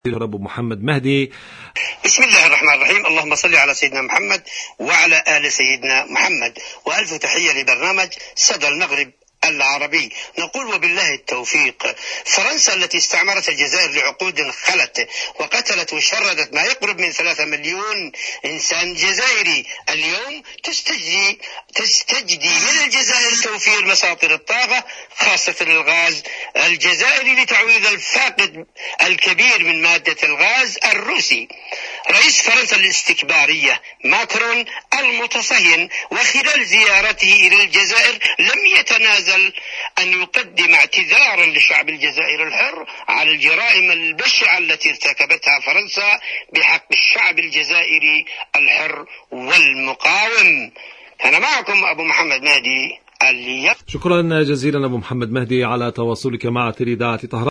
أبو محمد مهدي. بسم الله الرحمن الرحيم. اللهم صل على سيدنا محمد وعلى آل سيدنا محمد، وألف تحية لبرنامج صدى المغرب العربي. نقول وبالله التوفيق. فرنسا التي استعمرت الجزائر لعقود خلت وقتلت وشردت ما يقرب من 3 مليون إنسان جزائري، اليوم تستجدي من الجزائر توفير مصادر الطاقة خاصة الغاز الجزائري لتعويض الفاقد الكبير من مادة الغاز الروسي. رئيس فرنسا الاستكبارية ماكرون المتصهين وخلال زيارته إلى الجزائر لم يتنازل أن يقدم اعتذارا لشعب الجزائر الحر على الجرائم البشعة التي ارتكبتها فرنسا بحق الشعب الجزائري الحر والمقاوم. أنا معكم أبو محمد مهدي. شكرا جزيلا أبو محمد مهدي على تواصلك مع إذاعة طهران.